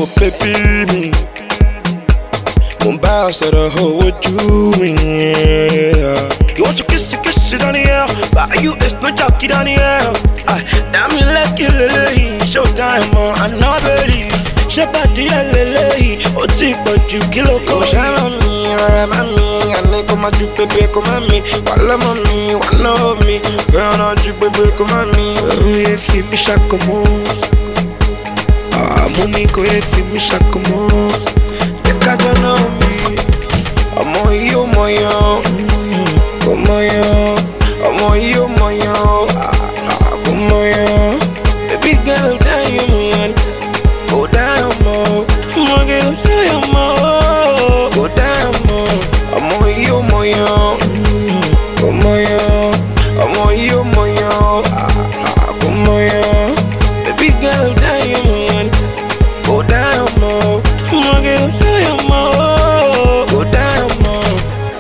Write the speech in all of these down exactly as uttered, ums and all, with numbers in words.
oh baby me. Mumbai sọ̀rọ̀ owó ojú mi. You want to kiss it, kiss it on the air, but you it's no jockey down the air. Damn me, let's kill it, showtime on another. Ṣé bàdí ẹ̀ lélẹ́yìí, ó ti pọ̀ ju kí ló kọ́ yìí. Ṣé mami, ọ̀rẹ́ mami, àní kò má ju pépé kò má mi. Wà lọ́mọ mi, wà náà mi, bẹ́ẹ̀ náà ju pépé kò má mi. Oyè fi mi ṣàkómọ́, àmú mi kò yẹ fi mi ṣàkómọ́. Jẹ́ kájọ náà mi, ọmọ yìí ó mọ̀ yàn, kò mọ̀ yàn. Ọmọ yìí ó mọ̀ yàn, kò mọ̀ yàn. Baby girl, damn you man. Go down more, monkey, go down more, go down more. Ọmọ yìí ó mọ̀ yàn, kò mọ̀ yàn. Ọmọ yìí ó mọ̀ yàn, kò mọ̀ yàn. Baby girl, damn you man. Go down more, monkey, go down more, go down more.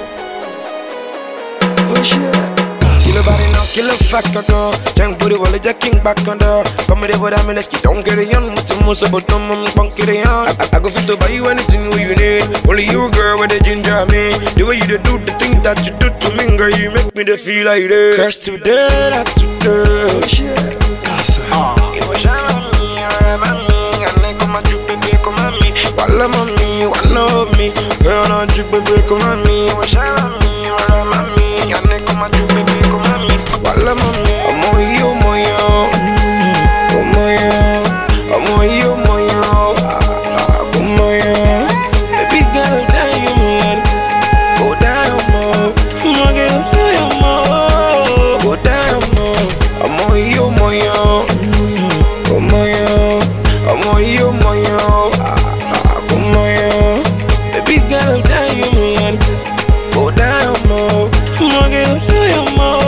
Oh shit. Nobody know, kill a fuck again. Jang booty wall, just king back under. Come here, but I'm let's get don't get it on. What's the most about them? I'm punk it on. I go fit to buy you anything you need. Only you, girl, with the ginger me. The way you do the thing that you do to me, girl, you make me the feel like that. Curse to dead, not to dead. Oh shit, ah. You was on me, I'm on me, and I come at you, baby, come at me. While I'm on me, one of me, girl, not you, baby, come at me. You was on me, I'm on me, and I come at you, baby. Wala mami, ọmọ yìí ó mọ̀ yàn, kò mọ̀ yàn. Ọmọ yìí ó mọ̀ yàn, kò mọ̀ yàn. Baby girl, damn you man, go down more. Monkey, go down more, go down more. Ọmọ yìí ó mọ̀ yàn, kò mọ̀ yàn. Ọmọ yìí ó mọ̀ yàn, kò mọ̀ yàn. Baby girl, damn you man, go down more. Monkey, go down more.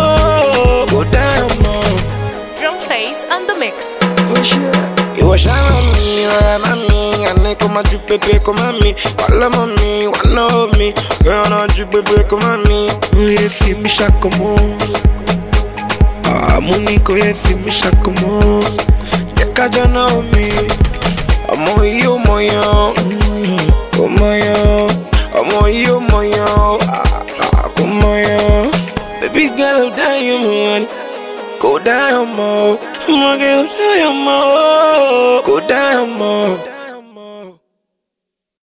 On the mix. Oh shit. You was on me, or mami, and I come at you, baby, come at me. Wala mami, one of me, girl, not you, baby, come at me. Oyè fi mi ṣàkómọ́, àmú mi kò yẹ fi mi ṣàkómọ́. Jẹ́ kájọ náà mi, ọmọ yìí ó mọ̀ yàn, kò mọ̀ yàn. Ọmọ yìí ó mọ̀ yàn, kò mọ̀ yàn. Baby girl, damn you man. Go down more, monkey, go down more, go down more.